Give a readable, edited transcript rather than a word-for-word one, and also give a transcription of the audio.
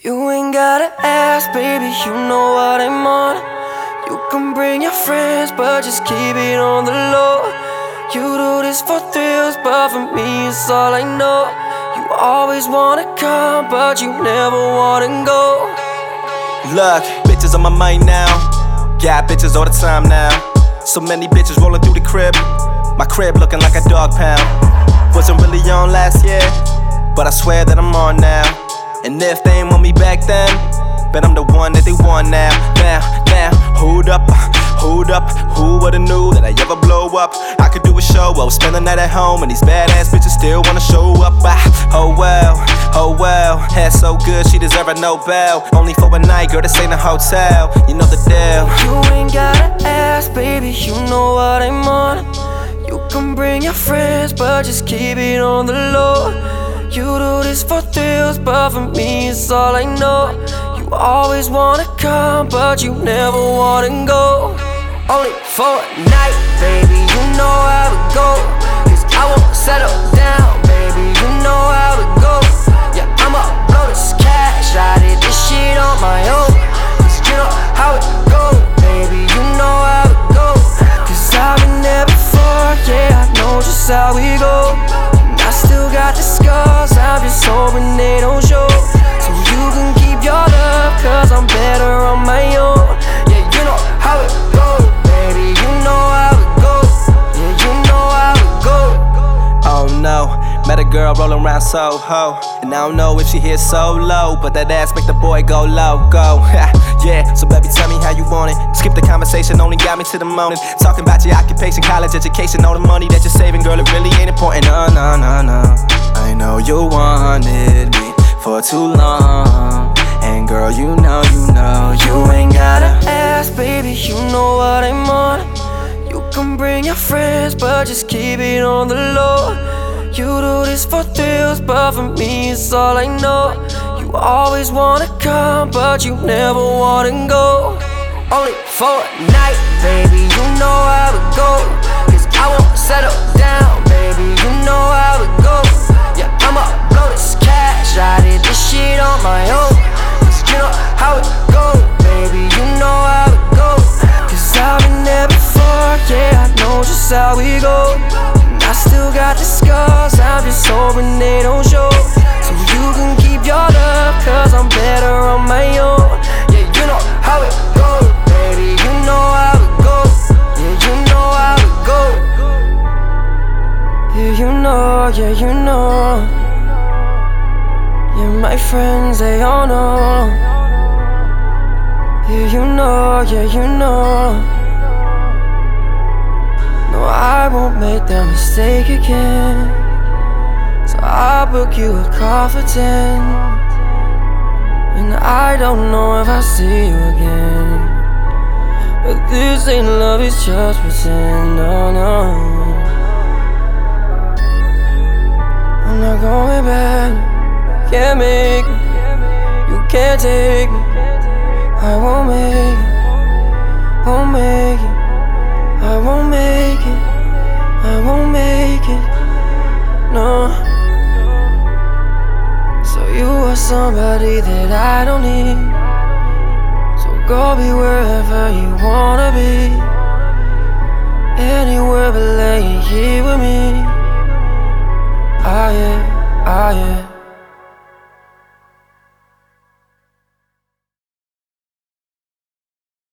You ain't gotta ask, baby, you know what I'm on. You can bring your friends, but just keep it on the low. You do this for thrills, but for me it's all I know. You always wanna come, but you never wanna go. Look, bitches on my mind now. Got bitches all the time now. So many bitches rolling through the crib. My crib looking like a dog pound. Wasn't really on last year, but I swear that I'm on now. And if they ain't want me back then, bet I'm the one that they want now. Now, hold up, who would've knew that I ever blow up? I could do a show, spend the night at home, and these badass bitches still wanna show up. Oh well, hair so good, she deserve a Nobel. Only for a night, girl, this ain't a hotel, you know the deal. You ain't gotta ask, baby, you know what I'm on. You can bring your friends, but just keep it on the low. You do this for thrills, but for me it's all I know. You always wanna come, but you never wanna go. Only for a night, baby, you know how it go. Cause I won't settle down, baby, you know how it go. Yeah, I'ma blow this cash, I did this shit on my own. Cause you know how it go, baby, you know how it go. Cause I've been there before, yeah, I know just how we go. I still got the scars, I'm just hoping they don't show. So you can keep your love, cause I'm better on my own. Yeah, you know how it goes, baby, you know how it goes. Yeah, you know how it goes. Oh no, met a girl rolling around Soho, and I don't know if she here solo, but that ass make the boy go loco. Yeah, so baby, tell me how you want it. Skip the conversation, only got me to the morning. Talking about your occupation, college education, all the money that you're saving, girl, it really ain't important. No. I know you wanted me for too long, and girl, you know You ain't gotta ask, baby, you know what I'm on. You can bring your friends, but just keep it on the low. You do this for thrills, but for me it's all I know. You always wanna come, but you never wanna go. Only for a night, baby, you know how it go. Cause I won't settle down, baby, you know how it go. Yeah, I'ma blow this cash, I did this shit on my own. Cause you know how it go, baby, you know how it go. Cause I've been there before, yeah, I know just how we go. And I still got the scars, I'm just hoping they don't show. So you can keep your love, cause I'm better on my own. Yeah, you know how it goes, baby, you know how it goes. Yeah, you know how it goes. Yeah, you know. Yeah, my friends, they all know. Yeah, you know. No, I won't make that mistake again. So I'll book you a car for 10. And I don't know if I'll see you again. But this ain't love, it's just pretend, no. I'm not going back, can't make it. You can't take me, I won't make it, won't make it. I won't make it, I won't make it, no. So you are somebody that I don't need. So go be wherever you wanna be. Anywhere but laying here with me. Ah yeah.